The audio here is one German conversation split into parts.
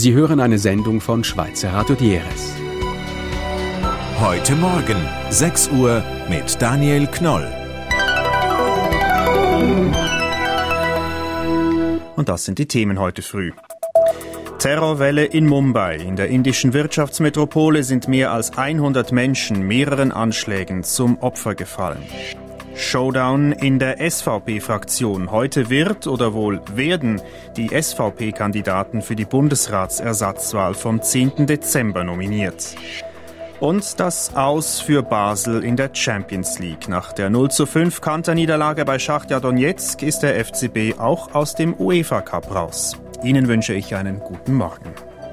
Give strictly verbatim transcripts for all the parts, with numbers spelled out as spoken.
Sie hören eine Sendung von Schweizer Radio Dieres. Heute Morgen, sechs Uhr mit Daniel Knoll. Und das sind die Themen heute früh. Terrorwelle in Mumbai. In der indischen Wirtschaftsmetropole sind mehr als hundert Menschen mehreren Anschlägen zum Opfer gefallen. Showdown in der S V P-Fraktion. Heute wird oder wohl werden die S V P-Kandidaten für die Bundesratsersatzwahl vom zehnten Dezember nominiert. Und das Aus für Basel in der Champions League. Nach der null zu fünf Kanterniederlage bei Schachtar Donezk ist der F C B auch aus dem UEFA Cup raus. Ihnen wünsche ich einen guten Morgen.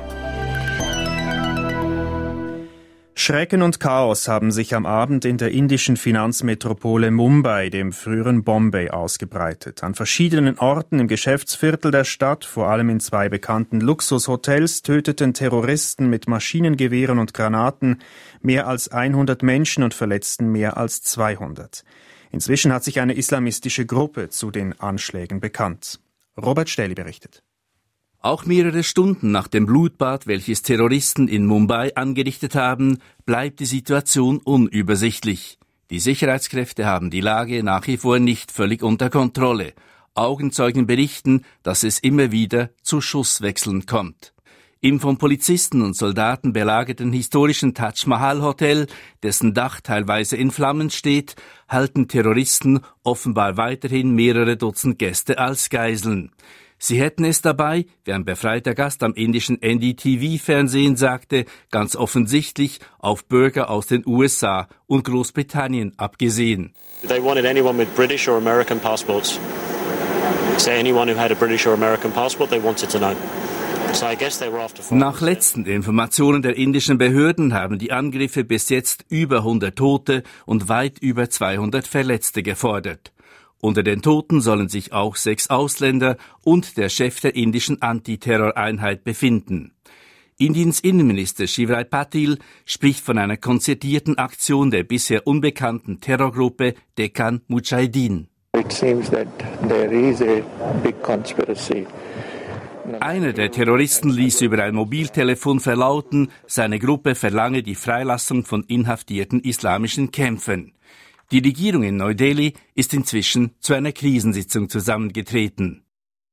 Schrecken und Chaos haben sich am Abend in der indischen Finanzmetropole Mumbai, dem früheren Bombay, ausgebreitet. An verschiedenen Orten im Geschäftsviertel der Stadt, vor allem in zwei bekannten Luxushotels, töteten Terroristen mit Maschinengewehren und Granaten mehr als hundert Menschen und verletzten mehr als zweihundert. Inzwischen hat sich eine islamistische Gruppe zu den Anschlägen bekannt. Robert Stähli berichtet. Auch mehrere Stunden nach dem Blutbad, welches Terroristen in Mumbai angerichtet haben, bleibt die Situation unübersichtlich. Die Sicherheitskräfte haben die Lage nach wie vor nicht völlig unter Kontrolle. Augenzeugen berichten, dass es immer wieder zu Schusswechseln kommt. Im von Polizisten und Soldaten belagerten historischen Taj Mahal Hotel, dessen Dach teilweise in Flammen steht, halten Terroristen offenbar weiterhin mehrere Dutzend Gäste als Geiseln. Sie hätten es dabei, wie ein befreiter Gast am indischen N D T V-Fernsehen sagte, ganz offensichtlich auf Bürger aus den U S A und Großbritannien abgesehen. They wanted anyone with British or American passports. So anyone who had a British or American passport, they wanted to know. So I guess they were after foreigners. Nach letzten Informationen der indischen Behörden haben die Angriffe bis jetzt über hundert Tote und weit über zweihundert Verletzte gefordert. Unter den Toten sollen sich auch sechs Ausländer und der Chef der indischen Antiterroreinheit befinden. Indiens Innenminister Shivraj Patil spricht von einer konzertierten Aktion der bisher unbekannten Terrorgruppe Deccan Mujahideen. It seems that there is a big conspiracy. Einer der Terroristen ließ über ein Mobiltelefon verlauten, seine Gruppe verlange die Freilassung von inhaftierten islamischen Kämpfern. Die Regierung in Neu-Delhi ist inzwischen zu einer Krisensitzung zusammengetreten.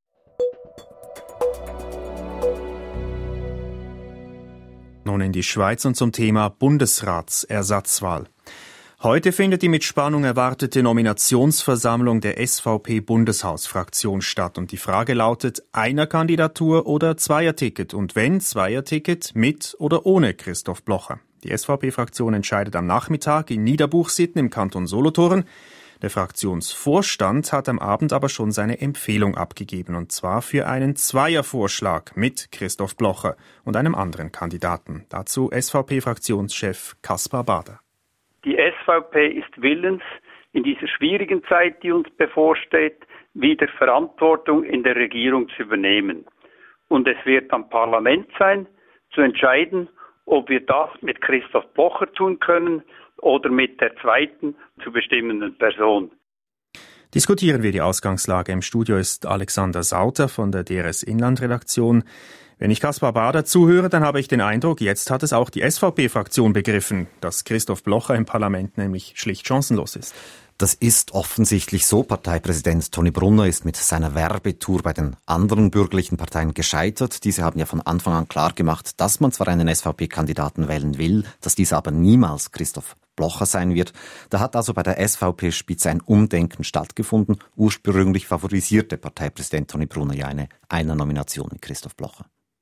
Nun in die Schweiz und zum Thema Bundesratsersatzwahl. Heute findet die mit Spannung erwartete Nominationsversammlung der S V P-Bundeshausfraktion statt. Und die Frage lautet, Einer-Kandidatur oder Zweierticket? Und wenn Zweierticket, mit oder ohne Christoph Blocher? Die S V P-Fraktion entscheidet am Nachmittag in Niederbuchsitten im Kanton Solothurn. Der Fraktionsvorstand hat am Abend aber schon seine Empfehlung abgegeben, und zwar für einen Zweiervorschlag mit Christoph Blocher und einem anderen Kandidaten. Dazu S V P-Fraktionschef Kaspar Bader. Die S V P ist willens, in dieser schwierigen Zeit, die uns bevorsteht, wieder Verantwortung in der Regierung zu übernehmen. Und es wird am Parlament sein, zu entscheiden, ob wir das mit Christoph Blocher tun können oder mit der zweiten zu bestimmenden Person. Diskutieren wir die Ausgangslage. Im Studio ist Alexander Sauter von der D R S Inlandredaktion. Wenn ich Kaspar Bader zuhöre, dann habe ich den Eindruck, jetzt hat es auch die S V P-Fraktion begriffen, dass Christoph Blocher im Parlament nämlich schlicht chancenlos ist. Das ist offensichtlich so. Parteipräsident Toni Brunner ist mit seiner Werbetour bei den anderen bürgerlichen Parteien gescheitert. Diese haben ja von Anfang an klar gemacht, dass man zwar einen S V P-Kandidaten wählen will, dass dieser aber niemals Christoph Blocher sein wird. Da hat also bei der S V P-Spitze ein Umdenken stattgefunden. Ursprünglich favorisierte Parteipräsident Toni Brunner ja eine Einer-Nomination mit Christoph Blocher.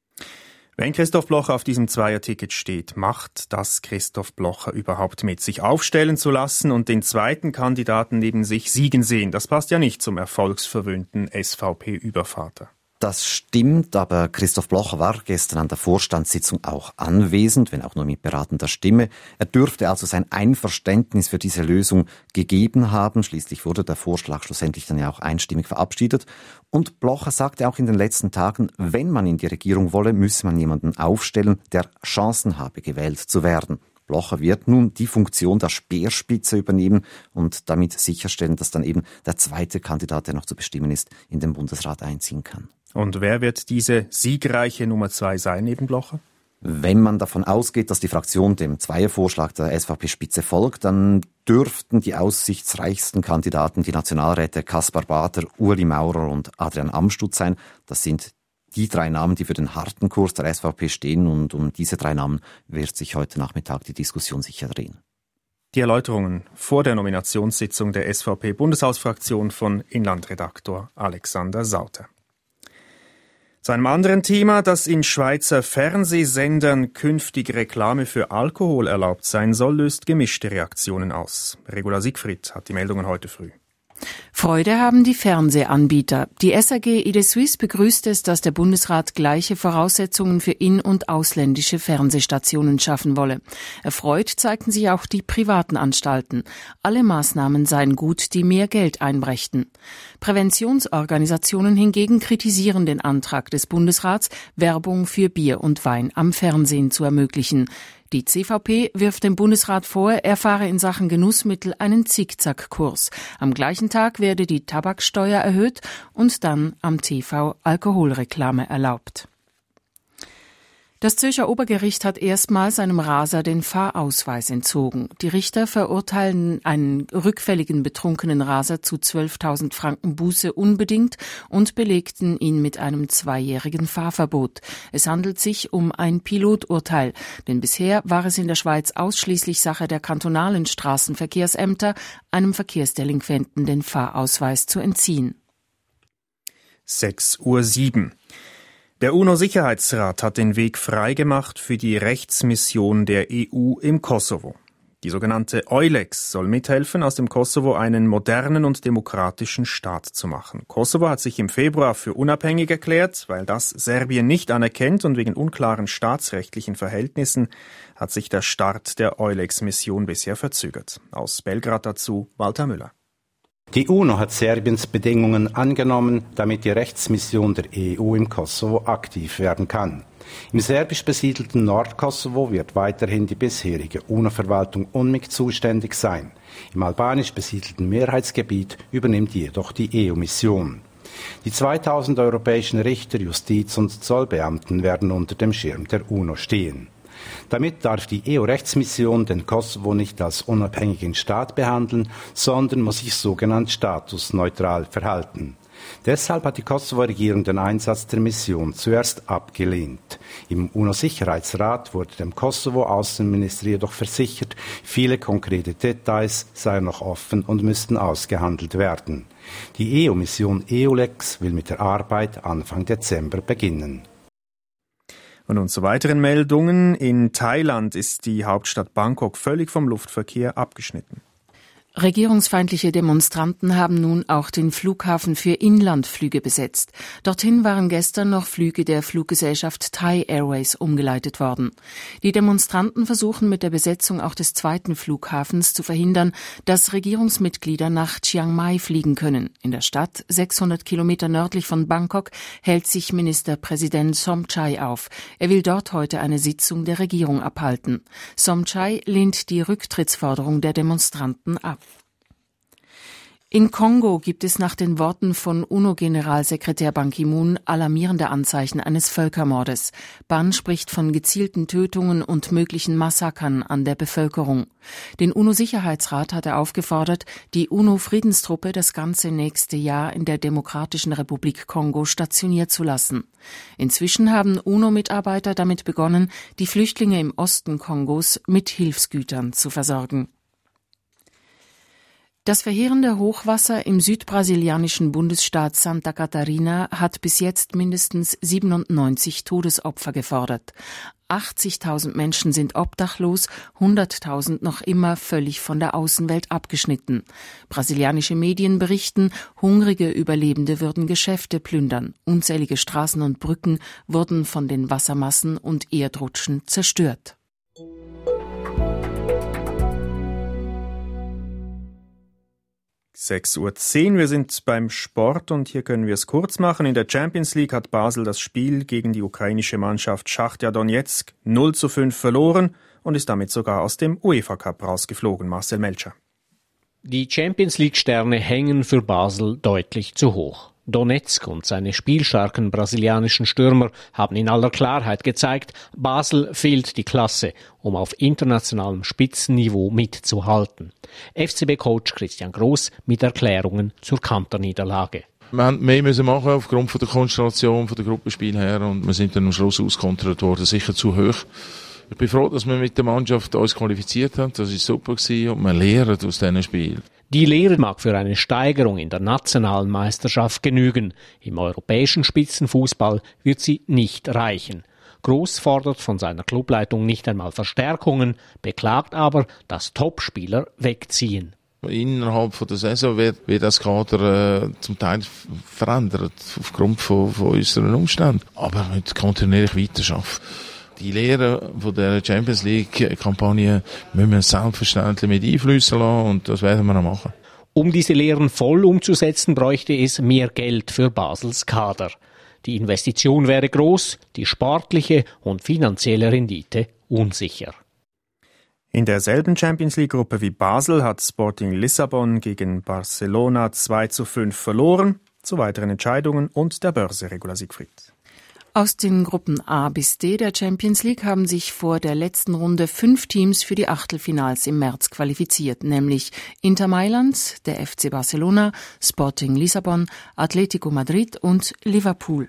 Wenn Christoph Blocher auf diesem Zweierticket steht, macht das Christoph Blocher überhaupt mit, sich aufstellen zu lassen und den zweiten Kandidaten neben sich siegen sehen? Das passt ja nicht zum erfolgsverwöhnten S V P-Übervater. Das stimmt, aber Christoph Blocher war gestern an der Vorstandssitzung auch anwesend, wenn auch nur mit beratender Stimme. Er dürfte also sein Einverständnis für diese Lösung gegeben haben. Schließlich wurde der Vorschlag schlussendlich dann ja auch einstimmig verabschiedet. Und Blocher sagte auch in den letzten Tagen, wenn man in die Regierung wolle, müsse man jemanden aufstellen, der Chancen habe, gewählt zu werden. Blocher wird nun die Funktion der Speerspitze übernehmen und damit sicherstellen, dass dann eben der zweite Kandidat, der noch zu bestimmen ist, in den Bundesrat einziehen kann. Und wer wird diese siegreiche Nummer zwei sein neben Blocher? Wenn man davon ausgeht, dass die Fraktion dem Zweiervorschlag der S V P-Spitze folgt, dann dürften die aussichtsreichsten Kandidaten die Nationalräte Kaspar Bader, Ueli Maurer und Adrian Amstutz sein. Das sind die drei Namen, die für den harten Kurs der S V P stehen, und um diese drei Namen wird sich heute Nachmittag die Diskussion sicher drehen. Die Erläuterungen vor der Nominationssitzung der S V P-Bundeshausfraktion von Inlandredaktor Alexander Sauter. Zu einem anderen Thema, dass in Schweizer Fernsehsendern künftig Reklame für Alkohol erlaubt sein soll, löst gemischte Reaktionen aus. Regula Siegfried hat die Meldungen heute früh. Freude haben die Fernsehanbieter. Die S A G Idesuisse begrüßt es, dass der Bundesrat gleiche Voraussetzungen für in- und ausländische Fernsehstationen schaffen wolle. Erfreut zeigten sich auch die privaten Anstalten. Alle Maßnahmen seien gut, die mehr Geld einbrächten. Präventionsorganisationen hingegen kritisieren den Antrag des Bundesrats, Werbung für Bier und Wein am Fernsehen zu ermöglichen. Die C V P wirft dem Bundesrat vor, er fahre in Sachen Genussmittel einen Zickzackkurs. Am gleichen Tag werde die Tabaksteuer erhöht und dann am T V Alkoholreklame erlaubt. Das Zürcher Obergericht hat erstmals einem Raser den Fahrausweis entzogen. Die Richter verurteilen einen rückfälligen betrunkenen Raser zu zwölftausend Franken Buße unbedingt und belegten ihn mit einem zweijährigen Fahrverbot. Es handelt sich um ein Piloturteil, denn bisher war es in der Schweiz ausschließlich Sache der kantonalen Straßenverkehrsämter, einem Verkehrsdelinquenten den Fahrausweis zu entziehen. sechs Uhr sieben. Der UNO-Sicherheitsrat hat den Weg freigemacht für die Rechtsmission der E U im Kosovo. Die sogenannte EULEX soll mithelfen, aus dem Kosovo einen modernen und demokratischen Staat zu machen. Kosovo hat sich im Februar für unabhängig erklärt, weil das Serbien nicht anerkennt, und wegen unklaren staatsrechtlichen Verhältnissen hat sich der Start der EULEX-Mission bisher verzögert. Aus Belgrad dazu Walter Müller. Die UNO hat Serbiens Bedingungen angenommen, damit die Rechtsmission der E U im Kosovo aktiv werden kann. Im serbisch besiedelten Nordkosovo wird weiterhin die bisherige UNO-Verwaltung U N M I K zuständig sein. Im albanisch besiedelten Mehrheitsgebiet übernimmt jedoch die E U-Mission. Die zweitausend europäischen Richter, Justiz- und Zollbeamten werden unter dem Schirm der UNO stehen. Damit darf die E U-Rechtsmission den Kosovo nicht als unabhängigen Staat behandeln, sondern muss sich sogenannt statusneutral verhalten. Deshalb hat die Kosovo-Regierung den Einsatz der Mission zuerst abgelehnt. Im UNO-Sicherheitsrat wurde dem Kosovo-Außenminister jedoch versichert, viele konkrete Details seien noch offen und müssten ausgehandelt werden. Die E U-Mission EULEX will mit der Arbeit Anfang Dezember beginnen. Und nun zu weiteren Meldungen. In Thailand ist die Hauptstadt Bangkok völlig vom Luftverkehr abgeschnitten. Regierungsfeindliche Demonstranten haben nun auch den Flughafen für Inlandflüge besetzt. Dorthin waren gestern noch Flüge der Fluggesellschaft Thai Airways umgeleitet worden. Die Demonstranten versuchen mit der Besetzung auch des zweiten Flughafens zu verhindern, dass Regierungsmitglieder nach Chiang Mai fliegen können. In der Stadt, sechshundert Kilometer nördlich von Bangkok, hält sich Ministerpräsident Somchai auf. Er will dort heute eine Sitzung der Regierung abhalten. Somchai lehnt die Rücktrittsforderung der Demonstranten ab. In Kongo gibt es nach den Worten von UNO-Generalsekretär Ban Ki-moon alarmierende Anzeichen eines Völkermordes. Ban spricht von gezielten Tötungen und möglichen Massakern an der Bevölkerung. Den UNO-Sicherheitsrat hat er aufgefordert, die UNO-Friedenstruppe das ganze nächste Jahr in der Demokratischen Republik Kongo stationiert zu lassen. Inzwischen haben UNO-Mitarbeiter damit begonnen, die Flüchtlinge im Osten Kongos mit Hilfsgütern zu versorgen. Das verheerende Hochwasser im südbrasilianischen Bundesstaat Santa Catarina hat bis jetzt mindestens siebenundneunzig Todesopfer gefordert. achtzigtausend Menschen sind obdachlos, hunderttausend noch immer völlig von der Außenwelt abgeschnitten. Brasilianische Medien berichten, hungrige Überlebende würden Geschäfte plündern. Unzählige Straßen und Brücken wurden von den Wassermassen und Erdrutschen zerstört. sechs Uhr zehn, wir sind beim Sport und hier können wir es kurz machen. In der Champions League hat Basel das Spiel gegen die ukrainische Mannschaft Schachtja Donetsk null zu fünf verloren und ist damit sogar aus dem UEFA Cup rausgeflogen. Marcel Melcher. Die Champions League Sterne hängen für Basel deutlich zu hoch. Donetsk und seine spielstarken brasilianischen Stürmer haben in aller Klarheit gezeigt, Basel fehlt die Klasse, um auf internationalem Spitzenniveau mitzuhalten. F C B-Coach Christian Gross mit Erklärungen zur Kanterniederlage. Wir haben mehr müssen machen aufgrund von der Konstellation von der Gruppenspiel her und wir sind dann am Schluss auskontrolliert worden, sicher zu hoch. Ich bin froh, dass wir mit der Mannschaft uns qualifiziert haben. Das war super gewesen und wir lernen aus diesen Spielen. Die Lehre mag für eine Steigerung in der nationalen Meisterschaft genügen. Im europäischen Spitzenfußball wird sie nicht reichen. Gross fordert von seiner Clubleitung nicht einmal Verstärkungen, beklagt aber, dass Topspieler wegziehen. Innerhalb von der Saison wird, wird das Kader äh, zum Teil verändert, aufgrund von, von unseren Umständen. Aber mit kontinuierlich weiterarbeiten. Die Lehre von der Champions League-Kampagne müssen wir selbstverständlich mit einfließen lassen und das werden wir auch machen. Um diese Lehren voll umzusetzen, bräuchte es mehr Geld für Basels Kader. Die Investition wäre groß, die sportliche und finanzielle Rendite unsicher. In derselben Champions League-Gruppe wie Basel hat Sporting Lissabon gegen Barcelona zwei zu fünf verloren. Zu weiteren Entscheidungen und der Börse, Regula Siegfried. Aus den Gruppen A bis D der Champions League haben sich vor der letzten Runde fünf Teams für die Achtelfinals im März qualifiziert, nämlich Inter Mailand, der F C Barcelona, Sporting Lissabon, Atletico Madrid und Liverpool.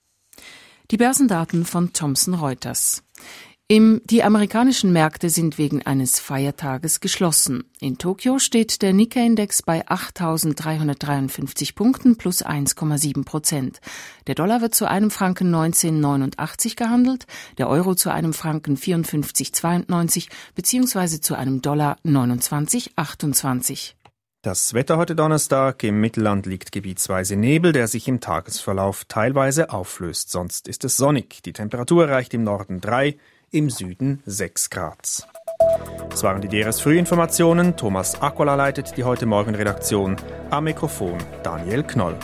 Die Börsendaten von Thomson Reuters. Im, die amerikanischen Märkte sind wegen eines Feiertages geschlossen. In Tokio steht der Nikkei-Index bei achttausenddreihundertdreiundfünfzig Punkten plus eins Komma sieben Prozent. Der Dollar wird zu einem Franken neunzehn Komma neunundachtzig gehandelt, der Euro zu einem Franken vierundfünfzig Komma zweiundneunzig bzw. zu einem Dollar neunundzwanzig Komma achtundzwanzig. Das Wetter heute Donnerstag. Im Mittelland liegt gebietsweise Nebel, der sich im Tagesverlauf teilweise auflöst. Sonst ist es sonnig. Die Temperatur erreicht im Norden drei, im Süden sechs Grad. Das waren die D R S-Frühinformationen. Thomas Accola leitet die heute Morgen Redaktion. Am Mikrofon Daniel Knoll.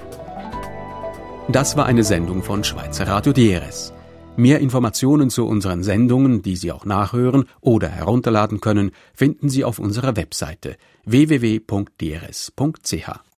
Das war eine Sendung von Schweizer Radio D R S. Mehr Informationen zu unseren Sendungen, die Sie auch nachhören oder herunterladen können, finden Sie auf unserer Webseite w w w punkt d r s punkt c h.